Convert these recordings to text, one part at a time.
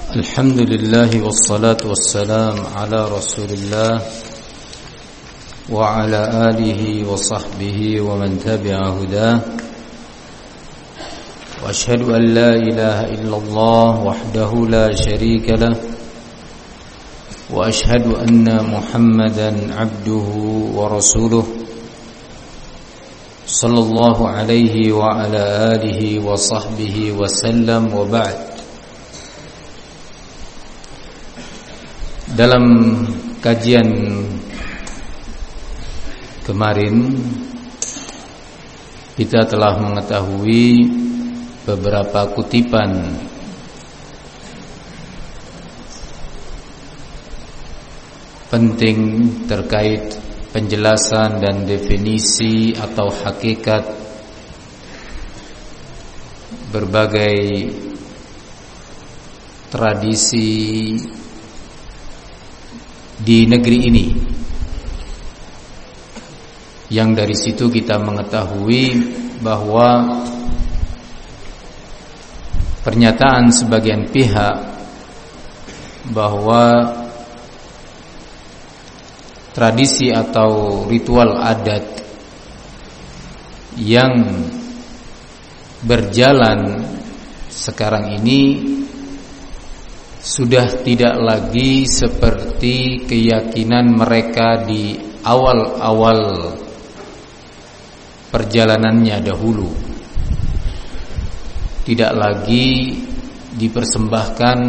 الحمد لله والصلاة والسلام على رسول الله وعلى آله وصحبه ومن تبع هداه وأشهد أن لا إله إلا الله وحده لا شريك له وأشهد أن محمدا عبده ورسوله صلى الله عليه وعلى آله وصحبه وسلم وبعد. Dalam kajian kemarin kita telah mengetahui beberapa kutipan penting terkait penjelasan dan definisi atau hakikat berbagai tradisi di negeri ini, yang dari situ kita mengetahui bahwa pernyataan sebagian pihak bahwa tradisi atau ritual adat yang berjalan sekarang ini sudah tidak lagi seperti keyakinan mereka di awal-awal perjalanannya dahulu. Tidak lagi dipersembahkan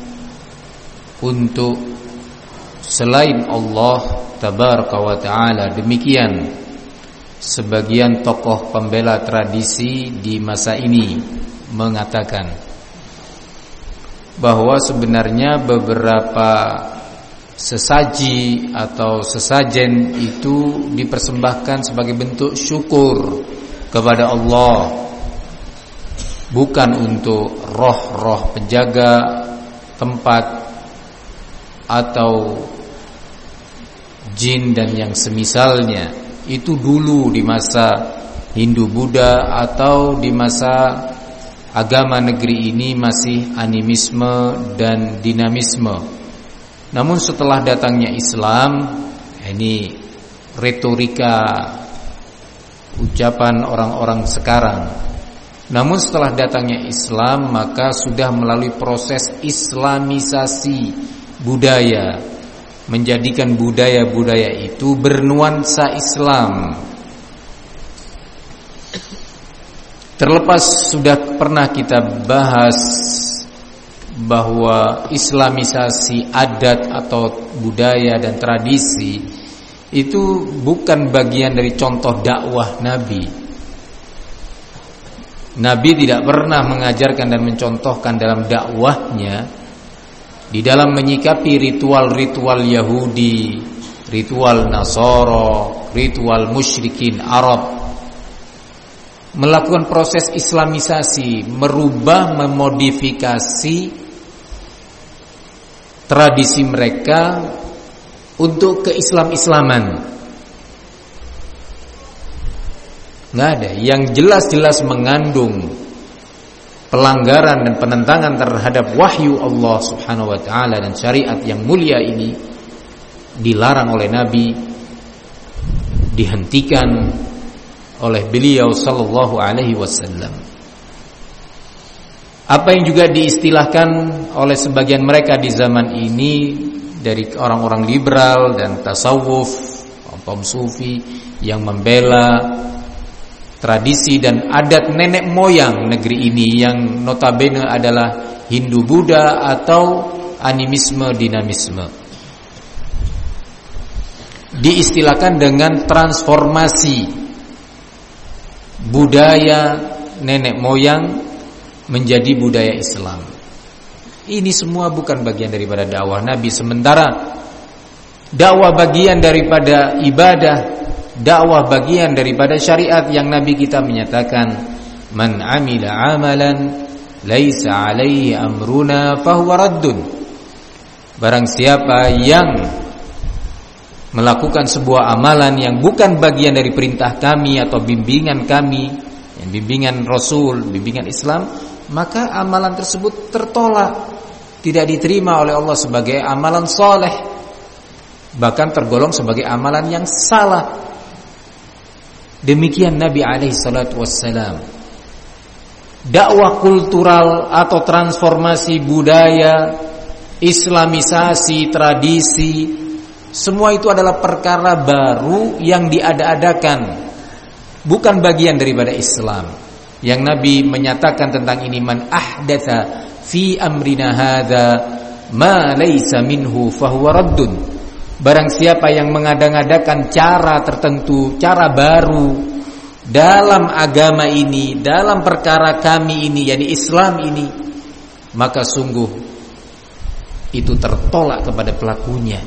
untuk selain Allah tabaraka wa ta'ala. Demikian sebagian tokoh pembela tradisi di masa ini mengatakan bahwa sebenarnya beberapa sesaji atau sesajen itu dipersembahkan sebagai bentuk syukur kepada Allah, bukan untuk roh-roh penjaga tempat atau jin dan yang semisalnya. Itu dulu di masa Hindu-Buddha atau di masa agama negeri ini masih animisme dan dinamisme. Namun setelah datangnya Islam, ini retorika ucapan orang-orang sekarang. Namun setelah datangnya Islam, maka sudah melalui proses islamisasi budaya, menjadikan budaya-budaya itu bernuansa Islam. Terlepas sudah pernah kita bahas bahwa islamisasi adat atau budaya dan tradisi itu bukan bagian dari contoh dakwah Nabi. Nabi tidak pernah mengajarkan dan mencontohkan dalam dakwahnya di dalam menyikapi ritual-ritual Yahudi, ritual Nasara, ritual musyrikin Arab, melakukan proses islamisasi, merubah, memodifikasi tradisi mereka untuk keislam-islaman. Nggak ada. Yang jelas-jelas mengandung pelanggaran dan penentangan terhadap wahyu Allah subhanahu wa ta'ala dan syariat yang mulia ini dilarang oleh Nabi, dihentikan oleh beliau sallallahu alaihi wasallam. Apa yang juga diistilahkan oleh sebagian mereka di zaman ini dari orang-orang liberal dan tasawuf, kaum sufi yang membela tradisi dan adat nenek moyang negeri ini yang notabene adalah Hindu-Buddha atau animisme dinamisme. Diistilahkan dengan transformasi budaya nenek moyang menjadi budaya Islam. Ini semua bukan bagian daripada dakwah Nabi. Sementara dakwah bagian daripada ibadah, dakwah bagian daripada syariat yang Nabi kita menyatakan, man amila amalan laisa alaihi amruna fahuwa raddun. Barang siapa yang melakukan sebuah amalan yang bukan bagian dari perintah kami atau bimbingan kami, yang bimbingan Rasul, bimbingan Islam, maka amalan tersebut tertolak, tidak diterima oleh Allah sebagai amalan soleh, bahkan tergolong sebagai amalan yang salah. Demikian Nabi alaihi salatu wassalam. Dakwah kultural atau transformasi budaya, islamisasi tradisi, semua itu adalah perkara baru yang diada-adakan, bukan bagian daripada Islam. Yang Nabi menyatakan tentang ini, man ahdatsa fi amrina hadza ma laysa minhu fahuwa raddun. Barang siapa yang mengada-ngadakan cara tertentu, cara baru dalam agama ini, dalam perkara kami ini, yakni Islam ini, maka sungguh itu tertolak kepada pelakunya.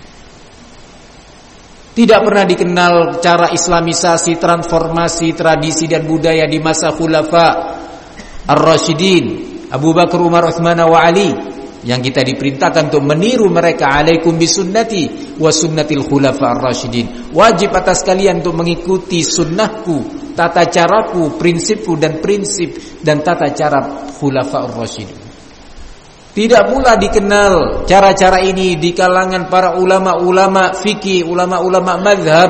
Tidak pernah dikenal cara islamisasi, transformasi tradisi dan budaya di masa khulafa ar-rasyidin, Abu Bakar, Umar, Utsman wa Ali, yang kita diperintahkan untuk meniru mereka. Alaikum bisunnati wa sunnatil khulafa ar-rasyidin. Wajib atas kalian untuk mengikuti sunnahku, tata caraku, prinsipku dan prinsip dan tata cara khulafa ar-rasyidin. Tidak pula dikenal cara-cara ini di kalangan para ulama-ulama fikih, ulama-ulama mazhab.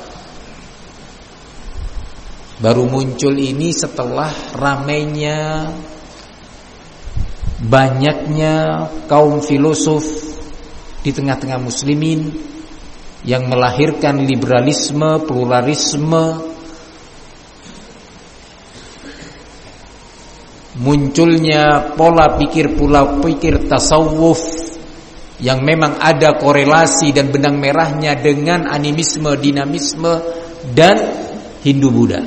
Baru muncul ini setelah ramainya, banyaknya kaum filosof di tengah-tengah muslimin yang melahirkan liberalisme, pluralisme, munculnya pola pikir tasawuf yang memang ada korelasi dan benang merahnya dengan animisme, dinamisme dan Hindu-Buddha.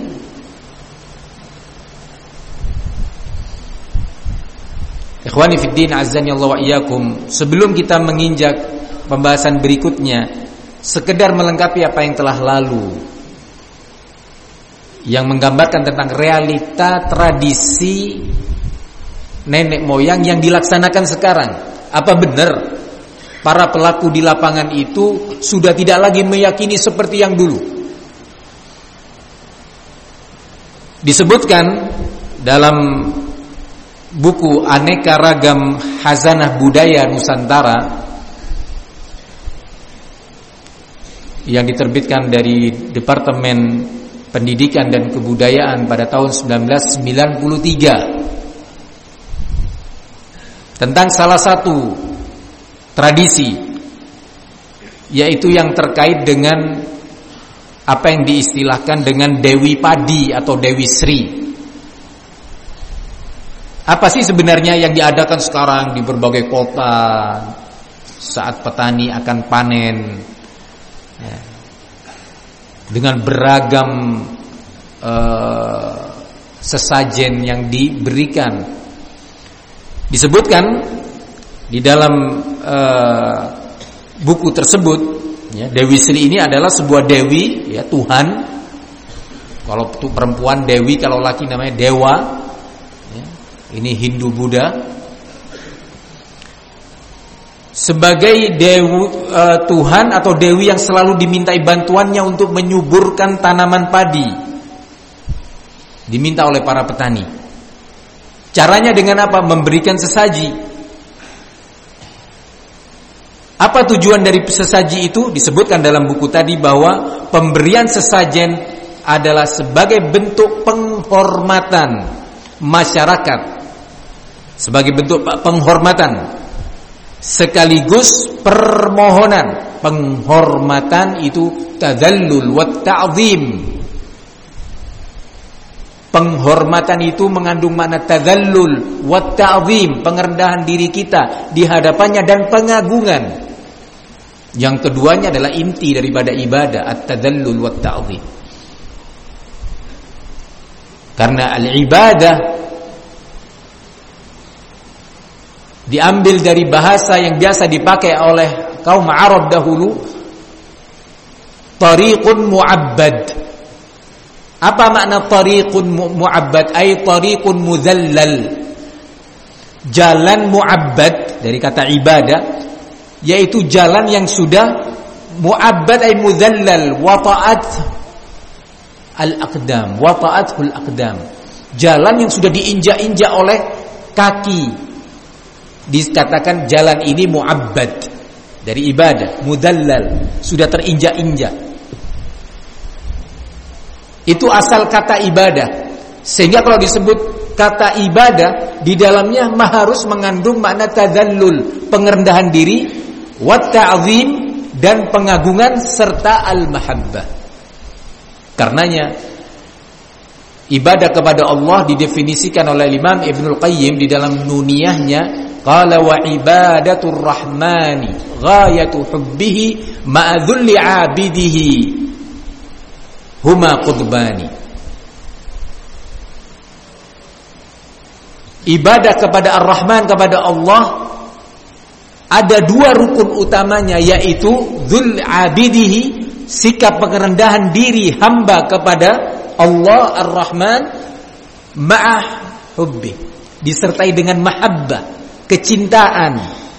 Ikhwani fiddin, azani Allah wa iyyakum. Sebelum kita menginjak pembahasan berikutnya, sekedar melengkapi apa yang telah lalu, yang menggambarkan tentang realita tradisi nenek moyang yang dilaksanakan sekarang. Apa benar para pelaku di lapangan itu sudah tidak lagi meyakini seperti yang dulu? Disebutkan dalam buku Aneka Ragam Khazanah Budaya Nusantara yang diterbitkan dari Departemen Pendidikan dan Kebudayaan pada tahun 1993 tentang salah satu tradisi, yaitu yang terkait dengan apa yang diistilahkan dengan Dewi Padi atau Dewi Sri. Apa sih sebenarnya yang diadakan sekarang di berbagai kota saat petani akan panen, ya, dengan beragam sesajen yang diberikan? Disebutkan di dalam buku tersebut, ya, Dewi Sri ini adalah sebuah dewi, ya, Tuhan. Kalau perempuan dewi, kalau laki namanya dewa. Ini Hindu-Buddha. Sebagai Tuhan atau dewi yang selalu dimintai bantuannya untuk menyuburkan tanaman padi, diminta oleh para petani. Caranya dengan apa? Memberikan sesaji. Apa tujuan dari sesaji itu? Disebutkan dalam buku tadi bahwa pemberian sesajen adalah sebagai bentuk penghormatan masyarakat, sebagai bentuk penghormatan sekaligus permohonan. Penghormatan itu tadallul wa ta'zim. Penghormatan itu mengandung makna tadallul wa ta'zim, pengerendahan diri kita di hadapannya dan pengagungan. Yang keduanya adalah inti daripada ibadah, at-tadallul wa ta'zim. Karena al-ibadah diambil dari bahasa yang biasa dipakai oleh kaum Arab dahulu, tariqun mu'abbad. Apa makna tariqun mu'abbad? Ay tariqun mudhallal. Jalan mu'abbad dari kata ibadah, yaitu jalan yang sudah mu'abbad ay mudhallal, wata'at al-aqdam, wata'athul aqdam. Jalan yang sudah diinjak-injak oleh kaki. Dikatakan jalan ini mu'abbad, dari ibadah, mudallal, sudah terinjak-injak. Itu asal kata ibadah. Sehingga kalau disebut kata ibadah, di dalamnya harus mengandung makna tadallul, pengerendahan diri, wa ta'zim, dan pengagungan, serta al-mahabbah. Karenanya ibadah kepada Allah didefinisikan oleh Imam Ibnul Qayyim di dalam Nuniyahnya, qala wa ibadatur rahmani ghayatu hubbihi ma'adhulli 'abidihi huma qutbani. Ibadah kepada Ar-Rahman, kepada Allah, ada dua rukun utamanya, yaitu dzul 'abidihi, sikap pengerendahan diri hamba kepada Allah Ar-Rahman, ma'ah hubbi, disertai dengan mahabbah, kecintaan.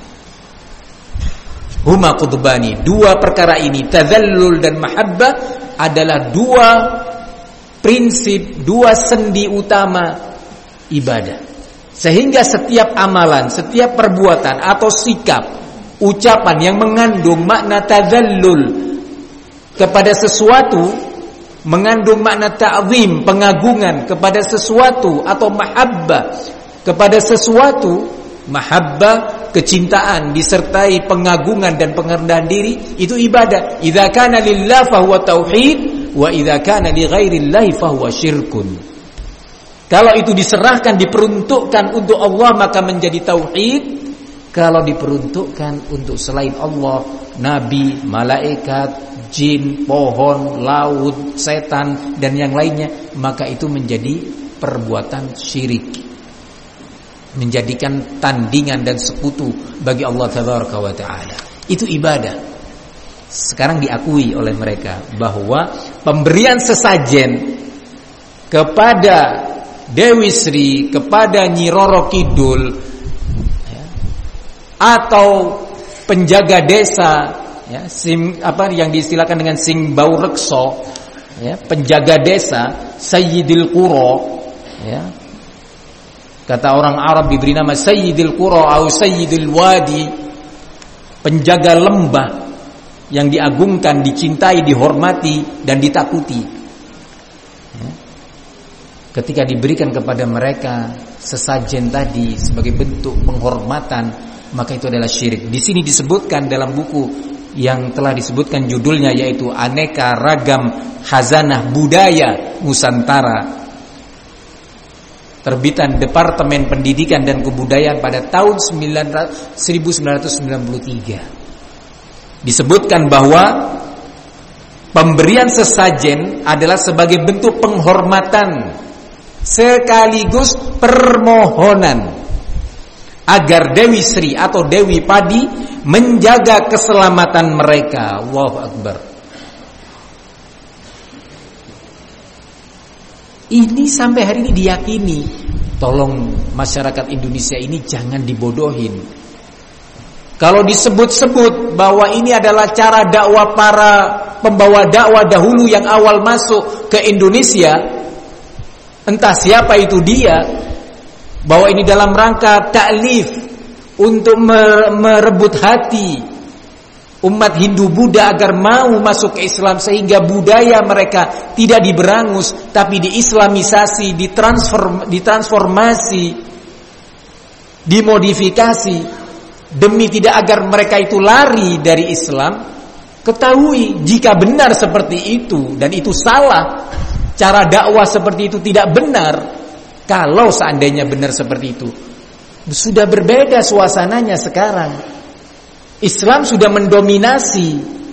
Huma qutbani, dua perkara ini, tadzallul dan mahabbah, adalah dua prinsip, dua sendi utama ibadah. Sehingga setiap amalan, setiap perbuatan atau sikap, ucapan yang mengandung makna tadzallul kepada sesuatu, mengandung makna ta'zim, pengagungan kepada sesuatu, atau mahabbah kepada sesuatu, mahabbah, kecintaan disertai pengagungan dan pengerendahan diri, itu ibadah. Idza kana lillah fa huwa tauhid, wa idza kana li ghairillahi fa huwa syirkun. Kalau itu diserahkan, diperuntukkan untuk Allah, maka menjadi tauhid. Kalau diperuntukkan untuk selain Allah, nabi, malaikat, jin, pohon, laut, setan, dan yang lainnya, maka itu menjadi perbuatan syirik, menjadikan tandingan dan sekutu bagi Allah Tabaraka wa Ta'ala. Itu ibadah. Sekarang diakui oleh mereka bahwa pemberian sesajen kepada Dewi Sri, kepada Nyi Roro Kidul, atau penjaga desa, ya, yang diistilahkan dengan Sing Bau Rekso, ya, penjaga desa, Sayyidil Quro, ya. Kata orang Arab diberi nama Sayyidil Quro atau Sayyidil Wadi, penjaga lembah yang diagungkan, dicintai, dihormati, dan ditakuti. Ketika diberikan kepada mereka sesajen tadi sebagai bentuk penghormatan, maka itu adalah syirik. Di sini disebutkan dalam buku yang telah disebutkan judulnya, yaitu Aneka Ragam Khazanah Budaya Nusantara, terbitan Departemen Pendidikan dan Kebudayaan pada tahun 1993. Disebutkan bahwa pemberian sesajen adalah sebagai bentuk penghormatan sekaligus permohonan agar Dewi Sri atau Dewi Padi menjaga keselamatan mereka. Allahu Akbar. Ini sampai hari ini diyakini. Tolong masyarakat Indonesia ini jangan dibodohin. Kalau disebut-sebut bahwa ini adalah cara dakwah para pembawa dakwah dahulu yang awal masuk ke Indonesia, entah siapa itu dia, bahwa ini dalam rangka ta'lif, untuk merebut hati umat Hindu Buddha agar mau masuk ke Islam, sehingga budaya mereka tidak diberangus tapi diislamisasi, ditransformasi, dimodifikasi, demi tidak agar mereka itu lari dari Islam. Ketahui jika benar seperti itu, dan itu salah, cara dakwah seperti itu tidak benar. Kalau seandainya benar seperti itu, sudah berbeda suasananya sekarang. Islam sudah mendominasi,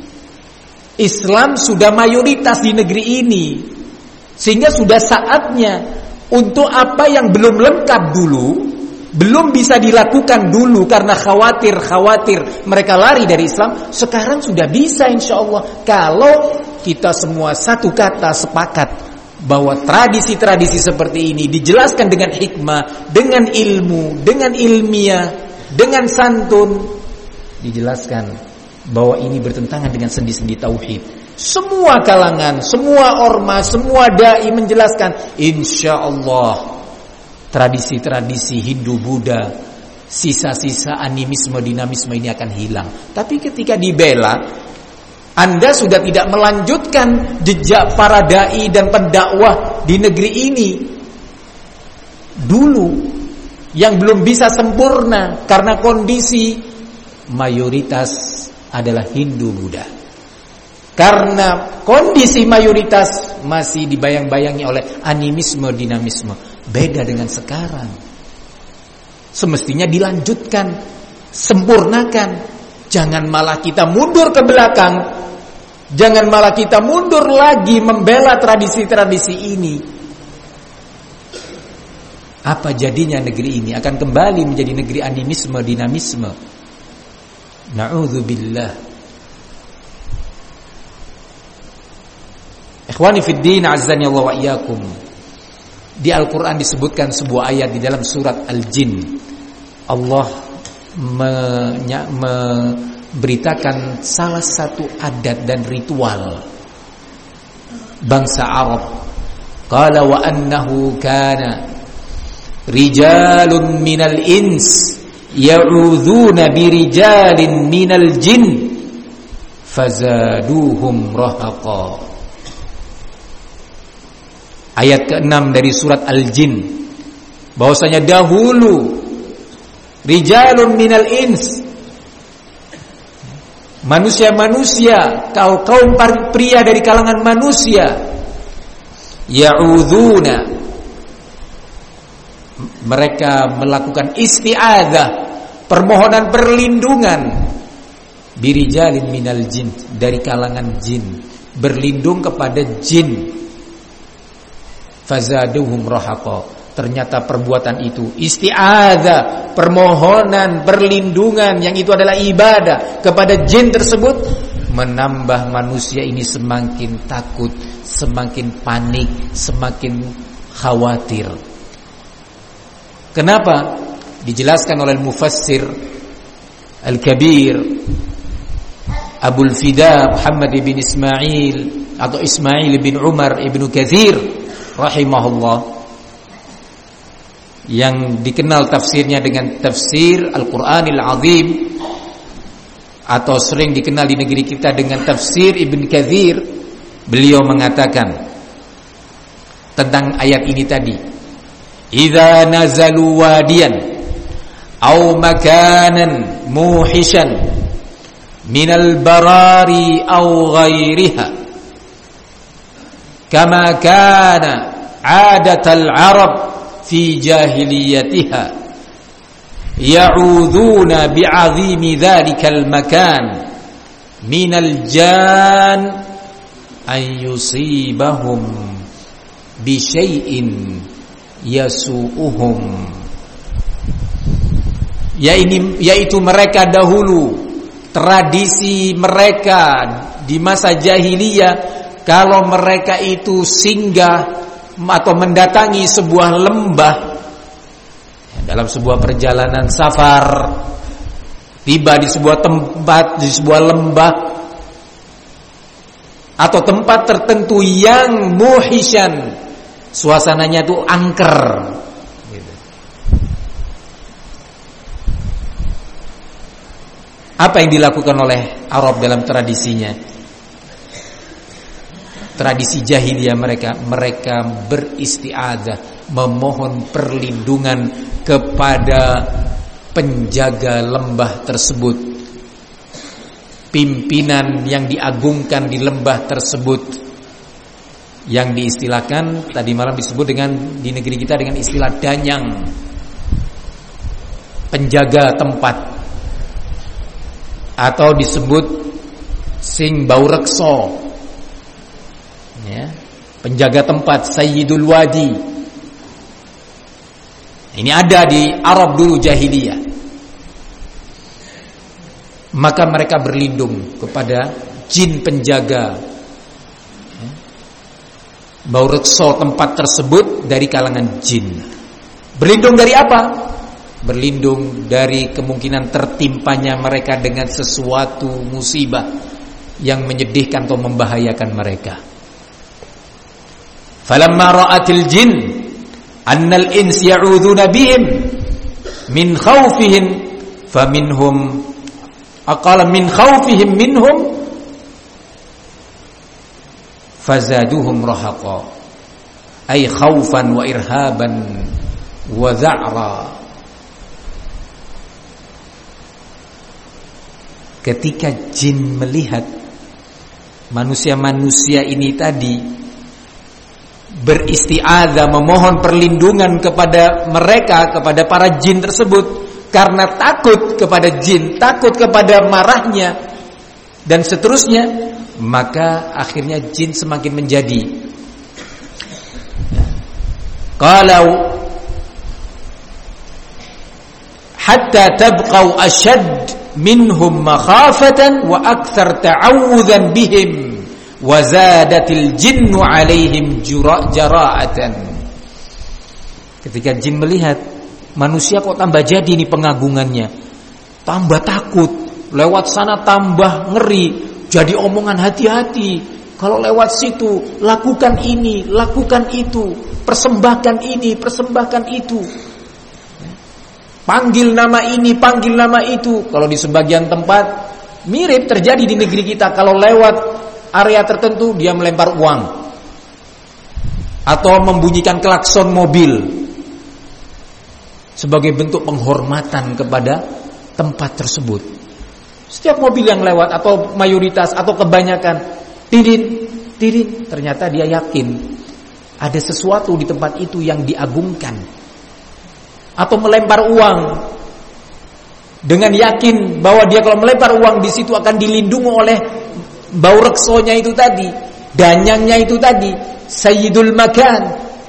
Islam sudah mayoritas di negeri ini, sehingga sudah saatnya untuk apa yang belum lengkap dulu, belum bisa dilakukan dulu karena khawatir mereka lari dari Islam, sekarang sudah bisa insyaallah. Kalau kita semua satu kata sepakat bahwa tradisi-tradisi seperti ini dijelaskan dengan hikmah, dengan ilmu, dengan ilmiah, dengan santun, dijelaskan bahwa ini bertentangan dengan sendi-sendi tauhid. Semua kalangan, semua ormas, semua dai menjelaskan, insyaallah tradisi-tradisi Hindu Buddha sisa-sisa animisme, dinamisme ini akan hilang. Tapi ketika dibela, Anda sudah tidak melanjutkan jejak para dai dan pendakwah di negeri ini. Dulu yang belum bisa sempurna karena kondisi mayoritas adalah Hindu Buddha. Karena kondisi mayoritas masih dibayang-bayangi oleh animisme, dinamisme. Beda dengan sekarang. Semestinya dilanjutkan, sempurnakan. Jangan malah kita mundur ke belakang. Jangan malah kita mundur lagi membela tradisi-tradisi ini. Apa jadinya negeri ini? Akan kembali menjadi negeri animisme, dinamisme. Na'udzubillah. Ikhwani fid din, azzani Allah wa iyyakum. Di Al-Quran disebutkan sebuah ayat di dalam surat Al-Jin. Allah memberitakan salah satu adat dan ritual bangsa Arab. Qala wa annahu kana rijalun minal ins ya'udzuuna birijalin minal jin fazaduhum rahaqa. Ayat ke-6 dari surat Al-Jin, bahwasanya dahulu rijalun minal ins, manusia-manusia, kaum pria dari kalangan manusia, ya'udzuuna, mereka melakukan isti'adzah, permohonan perlindungan, birijalin minal jin, dari kalangan jin, berlindung kepada jin. Fazaduhum rahaqa. Ternyata perbuatan itu, isti'adzah, permohonan perlindungan, yang itu adalah ibadah kepada jin tersebut, menambah manusia ini semakin takut, semakin panik, semakin khawatir. Kenapa? Dijelaskan oleh Mufassir Al-Kabir Abul Fida Muhammad bin Ismail atau Ismail bin Umar ibn Katsir rahimahullah, yang dikenal tafsirnya dengan tafsir Al-Quranil Azim, atau sering dikenal di negeri kita dengan tafsir Ibn Katsir. Beliau mengatakan tentang ayat ini tadi, idza nazalu wadiyan aw makanan muhishan minal barari aw ghairiha kama kana adatal Arab fi jahiliyatiha ya'uduna bi'azimi dhalikal makan minal jan an yusibahum bi syai'in yasu'uhum. Yaitu mereka dahulu, tradisi mereka di masa jahiliyah, kalau mereka itu singgah atau mendatangi sebuah lembah, dalam sebuah perjalanan safar, tiba di sebuah tempat, di sebuah lembah atau tempat tertentu yang muhisyan, suasananya itu angker gitu. Apa yang dilakukan oleh Arab dalam tradisinya? Tradisi jahiliyah mereka beristi'adzah, memohon perlindungan kepada penjaga lembah tersebut, pimpinan yang diagungkan di lembah tersebut, yang diistilahkan tadi malam disebut dengan di negeri kita dengan istilah danyang, penjaga tempat, atau disebut sing bau rekso, ya, penjaga tempat, sayyidul wadi. Ini ada di Arab dulu jahiliyah. Maka mereka berlindung kepada jin penjaga bau rekso tempat tersebut dari kalangan jin. Berlindung dari apa? Berlindung dari kemungkinan tertimpanya mereka dengan sesuatu musibah yang menyedihkan atau membahayakan mereka. Falamma ra'atil jin annal ins ya'udzuna bihim min khawfihim faminhum aqala min khawfihim minhum fazaduhum rahaqa ay khawfan wa irhaban wa za'ra. Ketika jin melihat manusia-manusia ini tadi beristi'adzah, memohon perlindungan kepada mereka, kepada para jin tersebut, karena takut kepada jin, takut kepada marahnya dan seterusnya, maka akhirnya jin semakin menjadi. Kalau hatta tabqau ashad minhum makhafatan wa akthar ta'awudzan bihim wa zadatil jinnu alaihim jara'atan. Ketika jin melihat manusia kok tambah jadi nih pengagungannya, tambah takut, lewat sana tambah ngeri, jadi omongan hati-hati, kalau lewat situ lakukan ini, lakukan itu, persembahkan ini, persembahkan itu, panggil nama ini, panggil nama itu. Kalau di sebagian tempat mirip terjadi di negeri kita, kalau lewat area tertentu dia melempar uang atau membunyikan klakson mobil sebagai bentuk penghormatan kepada tempat tersebut. Setiap mobil yang lewat atau mayoritas atau kebanyakan tidin, tidin, ternyata dia yakin ada sesuatu di tempat itu yang diagungkan. Atau melempar uang dengan yakin bahwa dia kalau melempar uang di situ akan dilindungi oleh bau reksonya itu tadi, danyangnya itu tadi, sayyidul makan.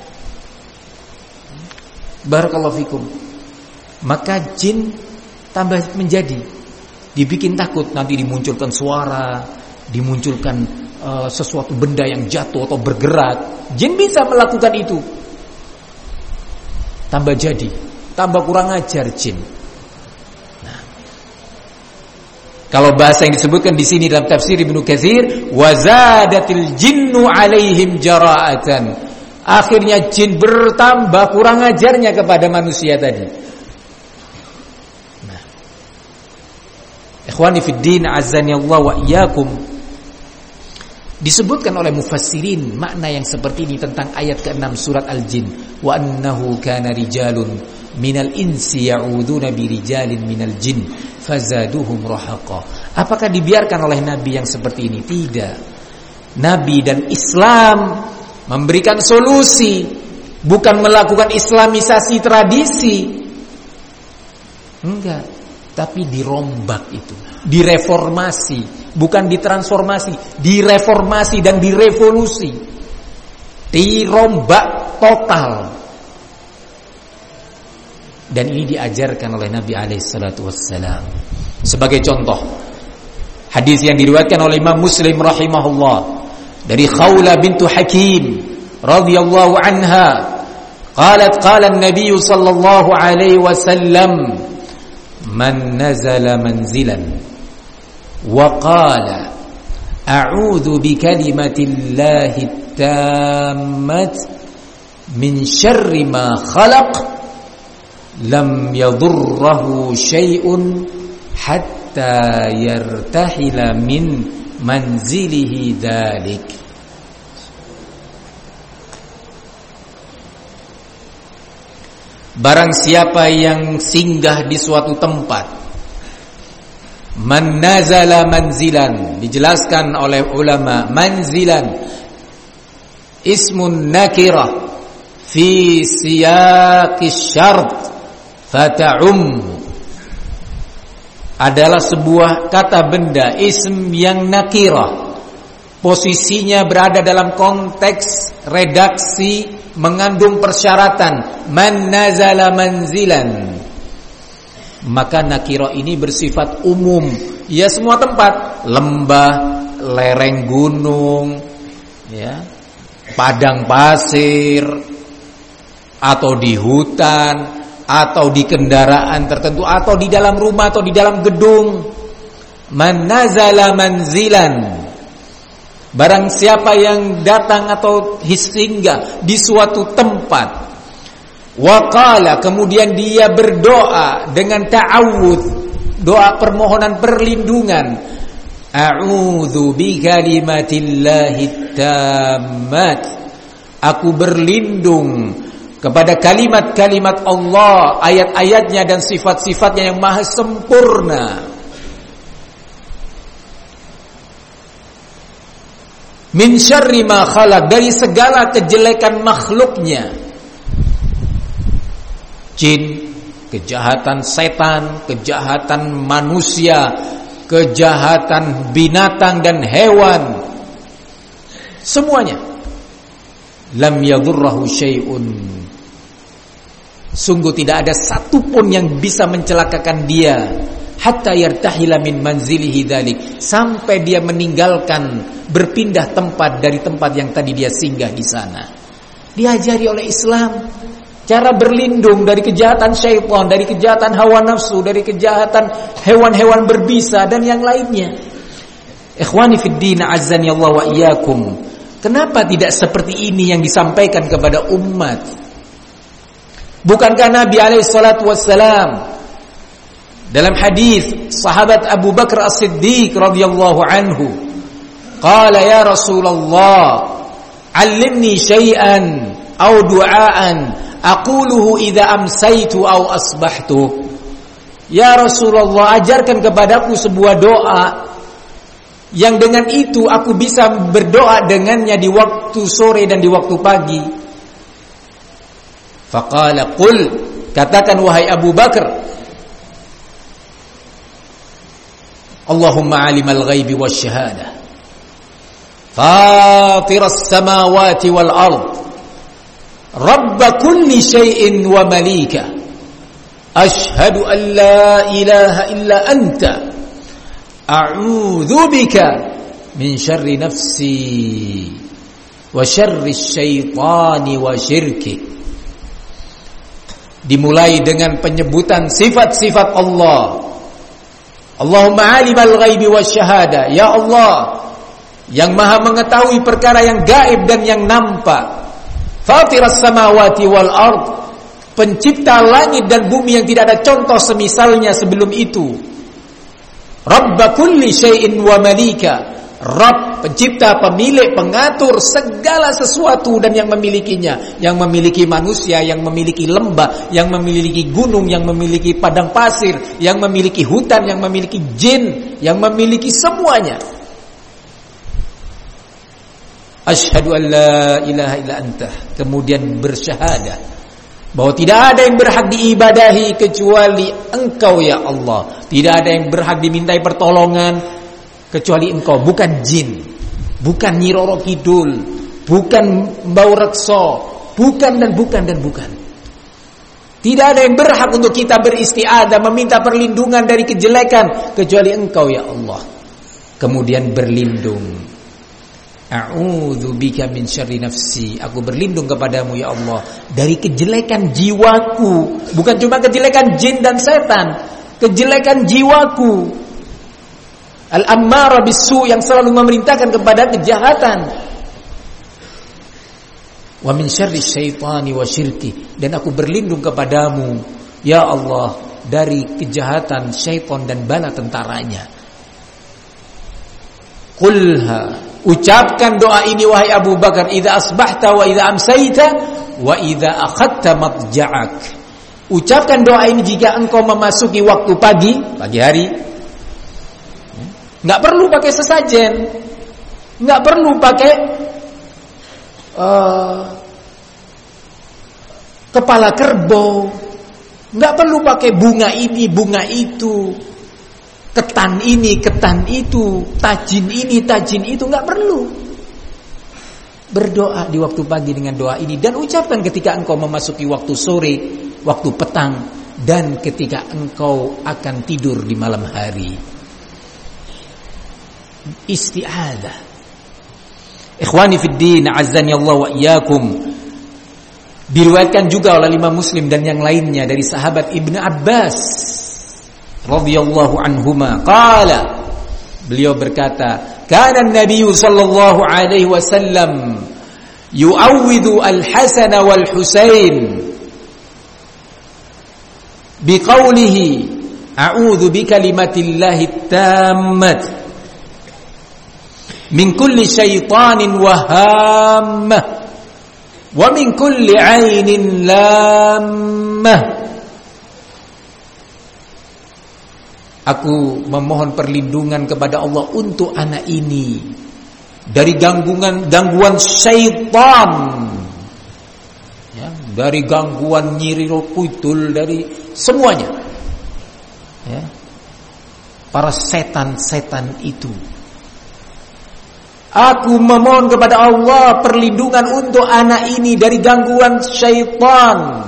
Barakallahu fikum. Maka jin tambah menjadi, dibikin takut, nanti dimunculkan suara, dimunculkan sesuatu benda yang jatuh atau bergerak. Jin bisa melakukan itu. Tambah jadi, tambah kurang ajar jin. Nah, kalau bahasa yang disebutkan di sini dalam tafsir Ibnu Katsir, wazadatil jinnu alaihim jara'atan. Akhirnya jin bertambah kurang ajarnya kepada manusia tadi. Nah, ikhwani fid din, azani Allah wa iyyakum. Disebutkan oleh mufassirin makna yang seperti ini tentang ayat ke-6 surat Al-Jin, wa annahu kana rijalun minal insi ya'uduna birijalin minal jin fazaduhum rahaqa. Apakah dibiarkan oleh nabi yang seperti ini? Tidak. Nabi dan Islam memberikan solusi, bukan melakukan islamisasi tradisi. Enggak, tapi dirombak itu, direformasi. Bukan ditransformasi, direformasi dan direvolusi, dirombak total. Dan ini diajarkan oleh Nabi alaihissalatu wassalam. Sebagai contoh, hadis yang diriwayatkan oleh Imam Muslim rahimahullah dari Khawla bintu Hakim radhiyallahu anha, qalat qala an-nabiy sallallahu alaihi wasallam, man nazala manzilan وقال أعوذ بكلمة الله التامة من شر ما خلق لم يضره شيء حتى يرتحل من منزله ذلك. Barang siapa yang singgah di suatu tempat, man nazala manzilan, dijelaskan oleh ulama, manzilan ismun nakirah fi siyaqis syart fata'um, adalah sebuah kata benda, ism yang nakirah, posisinya berada dalam konteks redaksi mengandung persyaratan, man nazala manzilan. Maka nakirah ini bersifat umum, ya semua tempat, lembah, lereng gunung, ya, padang pasir, atau di hutan, atau di kendaraan tertentu, atau di dalam rumah, atau di dalam gedung. Man nazala manzilan, barang siapa yang datang atau singgah di suatu tempat, Wa qala, kemudian dia berdoa dengan ta'awudz, doa permohonan perlindungan. A'udzu bikalimatillahi tammat. Aku berlindung kepada kalimat-kalimat Allah, ayat-ayatnya dan sifat-sifatnya yang maha sempurna. Min syarri ma khalaq, dari segala kejelekan makhluknya. Jin, kejahatan setan, kejahatan manusia, kejahatan binatang dan hewan, semuanya. Lam yadurrahu syai'un, sungguh tidak ada satupun yang bisa mencelakakan dia. Hatta yartahila min manzilihi dzalik, sampai dia meninggalkan, berpindah tempat dari tempat yang tadi dia singgah di sana. Diajari oleh Islam cara berlindung dari kejahatan syaitan, dari kejahatan hawa nafsu, dari kejahatan hewan-hewan berbisa dan yang lainnya. Ikhwani fid din, azzani Allah wa iyyakum. Kenapa tidak seperti ini yang disampaikan kepada umat? Bukankah Nabi alaihi salatu wassalam dalam hadis sahabat Abu Bakar As-Siddiq radhiyallahu anhu, qala ya Rasulullah, 'allimni syai'an aw du'aan aquluhu idza amsaytu aw asbahtu. Ya Rasulullah, ajarkan kepadaku sebuah doa yang dengan itu aku bisa berdoa dengannya di waktu sore dan di waktu pagi. Faqala qul, katakan wahai Abu Bakar, Allahumma alimal ghaibi wasyahadah, fatiras samawati wal ard, rabb kulli syai'in wa malika, ashhadu an la ilaha illa anta, a'udzu bika min syarri nafsi wa syarri syaitani wa syirki. Dimulai dengan penyebutan sifat-sifat Allah. Allahumma alimal ghaibi wasyahada, ya Allah yang maha mengetahui perkara yang gaib dan yang nampak. Fatiras samawati wal ard, pencipta langit dan bumi yang tidak ada contoh semisalnya sebelum itu. Rabb kulli syai'in wa malika, Rabb, pencipta, pemilik, pengatur segala sesuatu dan yang memilikinya, yang memiliki manusia, yang memiliki lembah, yang memiliki gunung, yang memiliki padang pasir, yang memiliki hutan, yang memiliki jin, yang memiliki semuanya. Asyhadu an la ilaha illa anta, kemudian bersyahadah bahwa tidak ada yang berhak diibadahi kecuali Engkau ya Allah. Tidak ada yang berhak dimintai pertolongan kecuali Engkau, bukan jin, bukan Nyi Roro Kidul, bukan Mbau Rekso, bukan dan bukan dan bukan. Tidak ada yang berhak untuk kita beristiadah, meminta perlindungan dari kejelekan kecuali Engkau ya Allah. Kemudian berlindung. A'udzu bika min syarri nafsi, aku berlindung kepadamu ya Allah dari kejelekan jiwaku. Bukan cuma kejelekan jin dan setan, kejelekan jiwaku. Al-ammara bisu, yang selalu memerintahkan kepada kejahatan. Wa min syarri syaitani wa syirki, dan aku berlindung kepadamu ya Allah dari kejahatan syaitan dan bala tentaranya. Qulha, ucapkan doa ini wahai Abu Bakar, idza asbahta wa idza amsayta wa idza akhadta matja'ak. Ucapkan doa ini jika engkau memasuki waktu pagi hari. Enggak perlu pakai sesajen, enggak perlu pakai kepala kerbau, enggak perlu pakai bunga ini, bunga itu, ketan ini, ketan itu, tajin ini, tajin itu, enggak perlu. Berdoa di waktu pagi dengan doa ini, dan ucapkan ketika engkau memasuki waktu sore, waktu petang, dan ketika engkau akan tidur di malam hari. Isti'adzah. Ikhwani fid din, azzani Allah wa iyyakum. Diriwayatkan juga oleh Imam Muslim dan yang lainnya dari sahabat Ibnu Abbas radhiyallahu anhuma, qala, beliau berkata, kana an-nabiy sallallahu alaihi wasallam yu'awwidhu al-Hasan wal Husain biqaulihi a'udzu bikalimatillahi tammat min kulli syaitanin wahammah wa min kulli 'ainin lammah. Aku memohon perlindungan kepada Allah untuk anak ini dari gangguan syaitan, ya, dari gangguan nyiri kudul, dari semuanya, ya, para setan-setan itu. Aku memohon kepada Allah perlindungan untuk anak ini dari gangguan syaitan,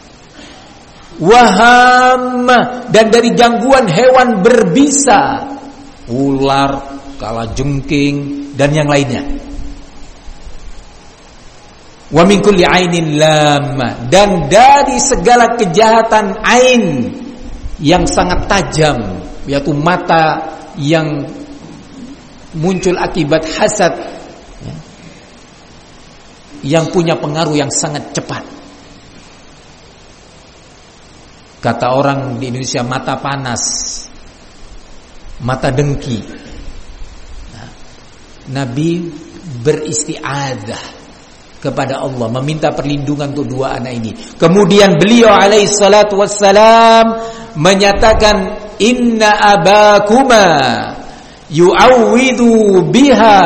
wahamah, dan dari gangguan hewan berbisa, ular, kalajengking, dan yang lainnya. Wa min kulli 'ainin lamma, dan dari segala kejahatan ain yang sangat tajam, yaitu mata yang muncul akibat hasad, ya, yang punya pengaruh yang sangat cepat. Kata orang di Indonesia, mata panas, mata dengki. Nah, Nabi beristi'adzah kepada Allah, meminta perlindungan untuk dua anak ini. Kemudian beliau alaihi salatu wassalam menyatakan, inna abakuma yu'awwidhu biha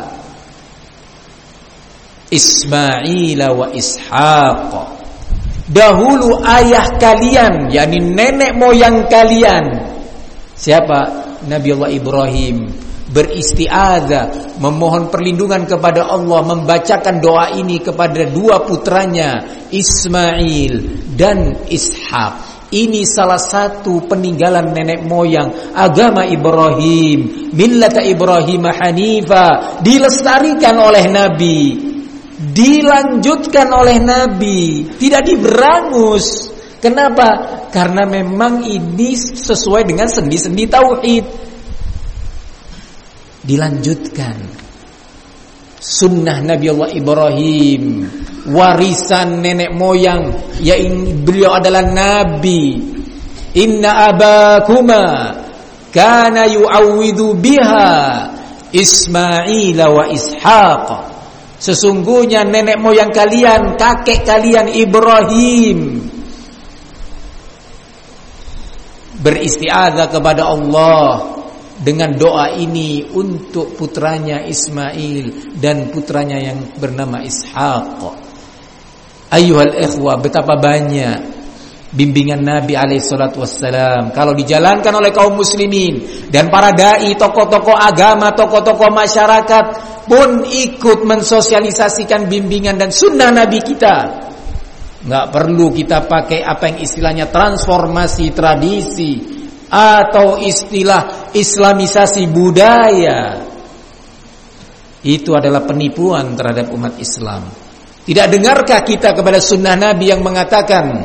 Ismail wa Ishaq. Dahulu ayah kalian, yakni nenek moyang kalian, siapa? Nabi Allah Ibrahim, beristi'adzah, memohon perlindungan kepada Allah, membacakan doa ini kepada dua putranya, Ismail dan Ishaq. Ini salah satu peninggalan nenek moyang agama Ibrahim, millata Ibrahim hanifa, dilestarikan oleh Nabi, dilanjutkan oleh Nabi, tidak diberangus. Kenapa? Karena memang ini sesuai dengan sendi-sendi tauhid. Dilanjutkan sunnah Nabi Allah Ibrahim, warisan nenek moyang, yaitu beliau adalah nabi. Inna abakuma kana yu'awwidhu biha Ismail wa Ishaq. Sesungguhnya nenek moyang kalian, kakek kalian Ibrahim, beristi'adzah kepada Allah dengan doa ini untuk putranya Ismail dan putranya yang bernama Ishaq. Ayyuhal ikhwah, betapa banyak bimbingan Nabi alaihi salatu wassalam kalau dijalankan oleh kaum muslimin dan para dai, tokoh-tokoh agama, tokoh-tokoh masyarakat pun ikut mensosialisasikan bimbingan dan sunnah Nabi kita. Nggak perlu kita pakai apa yang istilahnya transformasi tradisi atau istilah islamisasi budaya. Itu adalah penipuan terhadap umat Islam. Tidak dengarkah kita kepada sunnah Nabi yang mengatakan,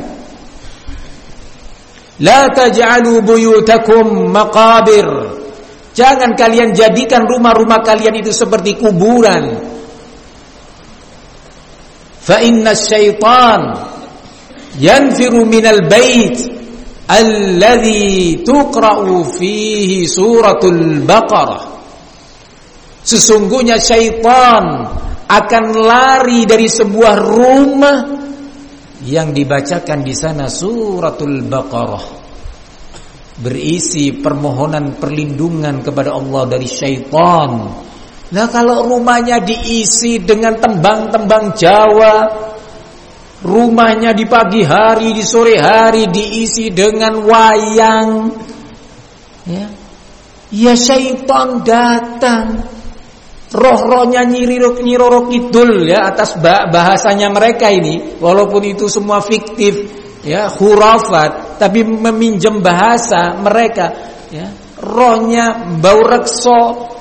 la taj'alu buyutakum maqabir, jangan kalian jadikan rumah-rumah kalian itu seperti kuburan. Fa inna syaitan yanfiru minal bait alladhi tuqra'u fihi suratul Baqarah. Sesungguhnya syaitan akan lari dari sebuah rumah yang dibacakan di sana suratul Baqarah, berisi permohonan perlindungan kepada Allah dari syaitan. Nah, kalau rumahnya diisi dengan tembang-tembang Jawa, rumahnya di pagi hari, di sore hari diisi dengan wayang, ya syaitan datang. Roh-rohnya nyiroro kidul, ya, atas bahasanya mereka ini, walaupun itu semua fiktif, ya, khurafat, tapi meminjam bahasa mereka, ya. Rohnya bau rekso,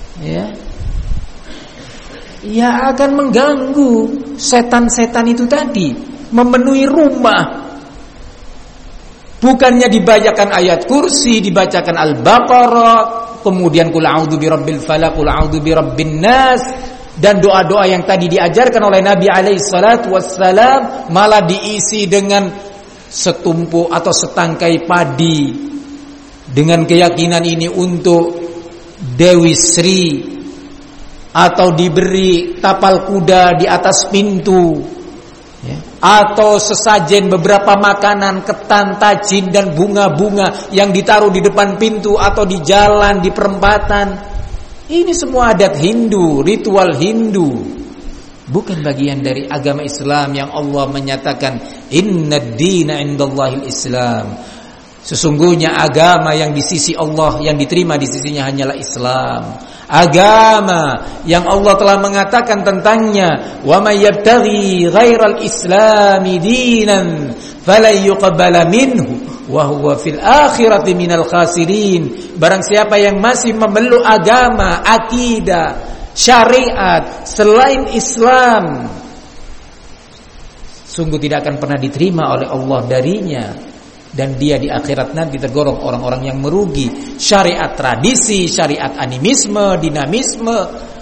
ya akan mengganggu. Setan-setan itu tadi memenuhi rumah. Bukannya dibacakan ayat kursi, dibacakan Al-Baqarah, kemudian qul a'udzu birabbil falaq, qul a'udzu birabbin nas, dan doa-doa yang tadi diajarkan oleh Nabi alaihi salatu wassalam malah diisi dengan setumpuk atau setangkai padi dengan keyakinan ini untuk Dewi Sri, atau diberi tapal kuda di atas pintu, ya, atau sesajen beberapa makanan, ketan, tajin dan bunga-bunga yang ditaruh di depan pintu atau di jalan, di perempatan. Ini semua adat Hindu, ritual Hindu, bukan bagian dari agama Islam yang Allah menyatakan innad dina indallahil Islam. Sesungguhnya agama yang di sisi Allah, yang diterima di sisinya hanyalah Islam. Agama yang Allah telah mengatakan tentangnya, wa may yabtaghi ghairal islami dinan falan yuqbala minhu wa huwa fil akhirati minal khasirin. Barang siapa yang masih memeluk agama, akidah, syariat selain Islam, sungguh tidak akan pernah diterima oleh Allah darinya, dan dia di akhirat nanti tergolong orang-orang yang merugi. Syariat tradisi, syariat animisme, dinamisme,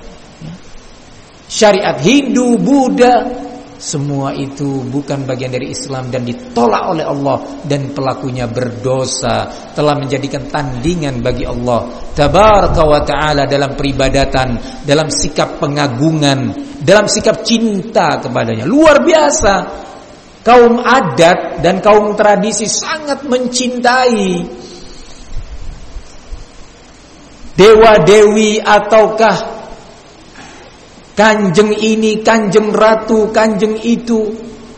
syariat Hindu, Buddha, semua itu bukan bagian dari Islam dan ditolak oleh Allah, dan pelakunya berdosa, telah menjadikan tandingan bagi Allah tabaraka wa ta'ala dalam peribadatan, dalam sikap pengagungan, dalam sikap cinta kepadanya. Luar biasa. Kaum adat dan kaum tradisi sangat mencintai dewa-dewi ataukah kanjeng ini, kanjeng ratu, kanjeng itu,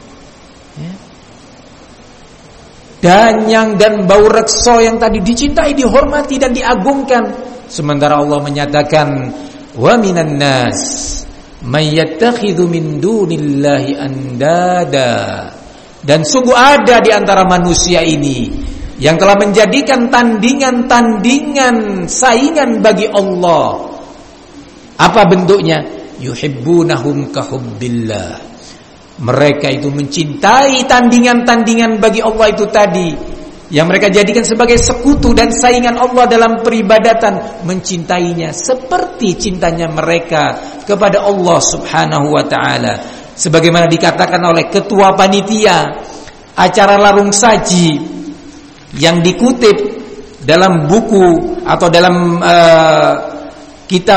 danyang dan bau rekso yang tadi dicintai, dihormati dan diagungkan. Sementara Allah menyatakan wa minan nas may yattakhidhu min dunillahi andada, dan sungguh ada di antara manusia ini yang telah menjadikan tandingan-tandingan saingan bagi Allah. Apa bentuknya? Yuhibbunahum kahubbillah. Mereka itu mencintai tandingan-tandingan bagi Allah itu tadi, yang mereka jadikan sebagai sekutu dan saingan Allah dalam peribadatan, mencintainya seperti cintanya mereka kepada Allah Subhanahu wa ta'ala. Sebagaimana dikatakan oleh ketua panitia acara Larung Saji yang dikutip dalam buku atau dalam kitab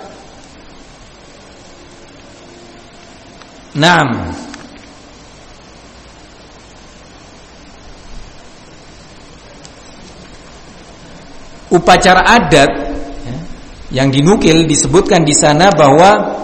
upacara adat yang dinukil, disebutkan di sana bahwa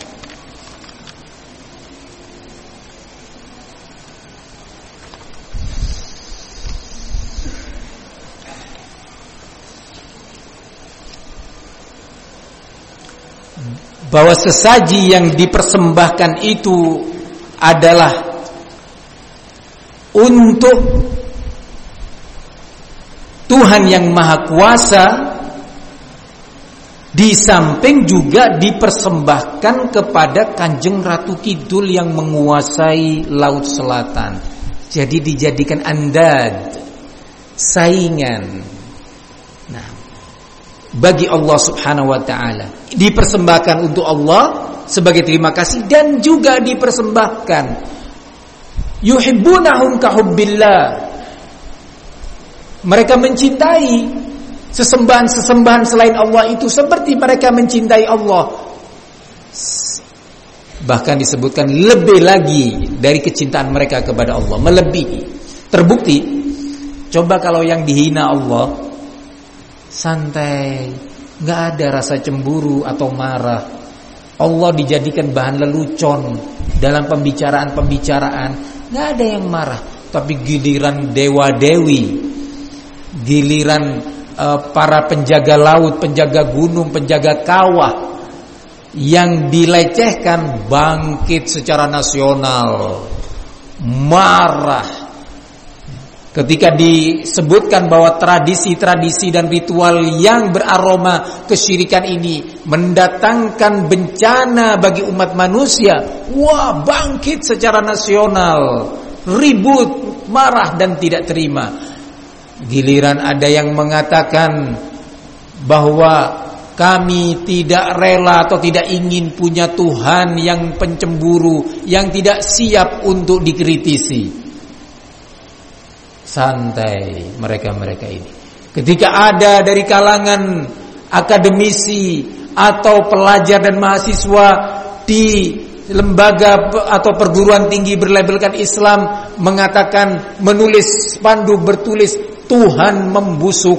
sesaji yang dipersembahkan itu adalah untuk Tuhan yang Maha Kuasa, di samping juga dipersembahkan kepada Kanjeng Ratu Kidul yang menguasai Laut Selatan. Jadi dijadikan andad, saingan, bagi Allah Subhanahu wa ta'ala. Dipersembahkan untuk Allah sebagai terima kasih, dan juga dipersembahkan yuhibbunahum kahubbillah. Mereka mencintai sesembahan-sesembahan selain Allah itu seperti mereka mencintai Allah. Bahkan disebutkan lebih lagi dari kecintaan mereka kepada Allah, melebihi. Terbukti, coba kalau yang dihina Allah santai, nggak ada rasa cemburu atau marah. Allah dijadikan bahan lelucon dalam pembicaraan, nggak ada yang marah. Tapi giliran dewa-dewi, giliran para penjaga laut, penjaga gunung, penjaga kawah yang dilecehkan, bangkit secara nasional, marah. Ketika disebutkan bahwa tradisi-tradisi dan ritual yang beraroma kesyirikan ini mendatangkan bencana bagi umat manusia, wah, bangkit secara nasional, ribut, marah dan tidak terima. Giliran ada yang mengatakan bahwa kami tidak rela atau tidak ingin punya Tuhan yang pencemburu, yang tidak siap untuk dikritisi. Santai mereka-mereka ini. Ketika ada dari kalangan akademisi atau pelajar dan mahasiswa di lembaga atau perguruan tinggi berlabelkan Islam mengatakan, menulis spanduk bertulis Tuhan membusuk,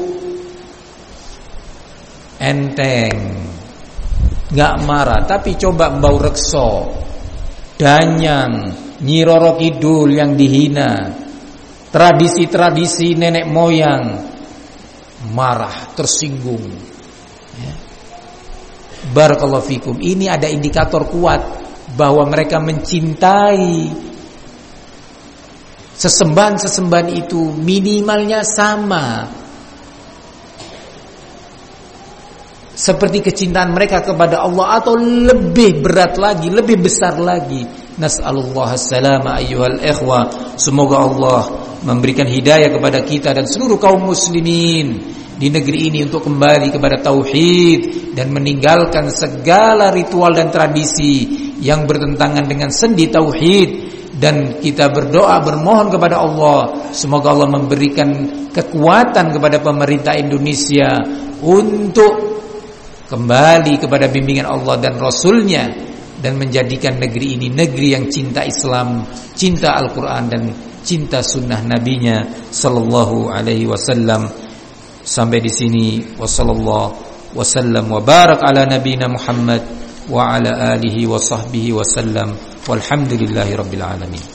enteng, nggak marah. Tapi coba Mbau Rekso, Danyang, Nyi Roro Kidul yang dihina, tradisi-tradisi nenek moyang, marah, tersinggung. Ya. Barakallahu fikum. Ini ada indikator kuat bahwa mereka mencintai sesembahan-sesembahan itu minimalnya sama seperti kecintaan mereka kepada Allah, atau lebih berat lagi, lebih besar lagi. Nas'alullah as-salama ayyuhal ikhwah. Semoga Allah memberikan hidayah kepada kita dan seluruh kaum muslimin di negeri ini untuk kembali kepada tauhid dan meninggalkan segala ritual dan tradisi yang bertentangan dengan sendi tauhid. Dan kita berdoa, bermohon kepada Allah, semoga Allah memberikan kekuatan kepada pemerintah Indonesia untuk kembali kepada bimbingan Allah dan Rasulnya, dan menjadikan negeri ini negeri yang cinta Islam, cinta Al-Quran, dan cinta sunnah Nabinya sallallahu alaihi wasallam. Sampai di sini, wassallallahu wasallam wa barak ala nabiyina Muhammad wa ala alihi wa sahbihi wasallam, walhamdulillahi rabbil alamin.